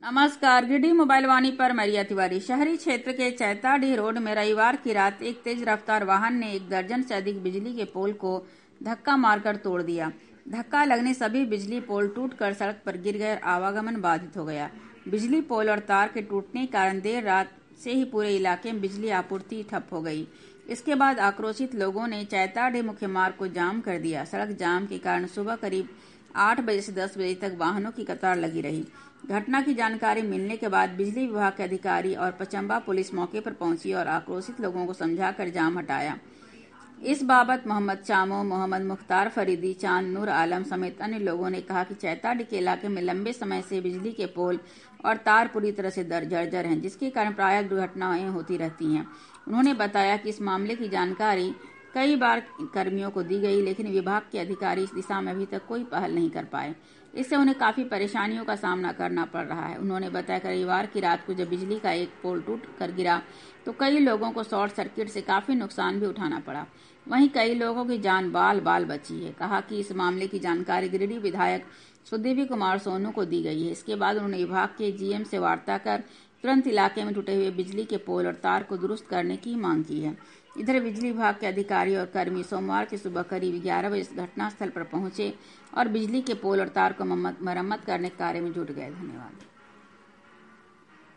नमस्कार। गिरिडीह मोबाइल वाणी पर मरिया तिवारी। शहरी क्षेत्र के चैताडीह रोड में रविवार की रात एक तेज रफ्तार वाहन ने एक दर्जन से अधिक बिजली के पोल को धक्का मारकर तोड़ दिया। धक्का लगने सभी बिजली पोल टूटकर सड़क पर गिर गए और आवागमन बाधित हो गया। बिजली पोल और तार के टूटने के कारण देर रात से ही पूरे इलाके में बिजली आपूर्ति ठप हो गई। इसके बाद आक्रोशित लोगों ने चैताडीह मुख्य मार्ग को जाम कर दिया। सड़क जाम के कारण सुबह करीब 8 बजे से 10 बजे तक वाहनों की कतार लगी रही। घटना की जानकारी मिलने के बाद बिजली विभाग के अधिकारी और पचंबा पुलिस मौके पर पहुंची और आक्रोशित लोगों को समझाकर जाम हटाया। इस बाबत मोहम्मद चामो, मोहम्मद मुख्तार फरीदी, चांद नूर आलम समेत अन्य लोगों ने कहा कि चैताडीह के इलाके में लंबे समय से बिजली के पोल और तार पूरी तरह से जर्जर हैं, जिसके कारण प्रायः दुर्घटनाएं होती रहती हैं। उन्होंने बताया कि इस मामले की जानकारी कई बार कर्मियों को दी गई, लेकिन विभाग के अधिकारी इस दिशा में अभी तक कोई पहल नहीं कर पाए। इससे उन्हें काफी परेशानियों का सामना करना पड़ रहा है। उन्होंने बताया कि रविवार की रात को जब बिजली का एक पोल टूट कर गिरा तो कई लोगों को शॉर्ट सर्किट से काफी नुकसान भी उठाना पड़ा। वहीं कई लोगों की जान बाल बची है। कहा कि इस मामले की जानकारी गिरिडीह विधायक सुदेवी कुमार सोनू को दी गई है। इसके बाद उन्होंने विभाग के जीएम से वार्ता कर तुरंत इलाके में टूटे हुए बिजली के पोल और तार को दुरुस्त करने की मांग की है। इधर बिजली विभाग के अधिकारी और कर्मी सोमवार की सुबह करीब 11 बजे घटनास्थल पर पहुंचे और बिजली के पोल और तार को मरम्मत करने के कार्य में जुट गए। धन्यवाद।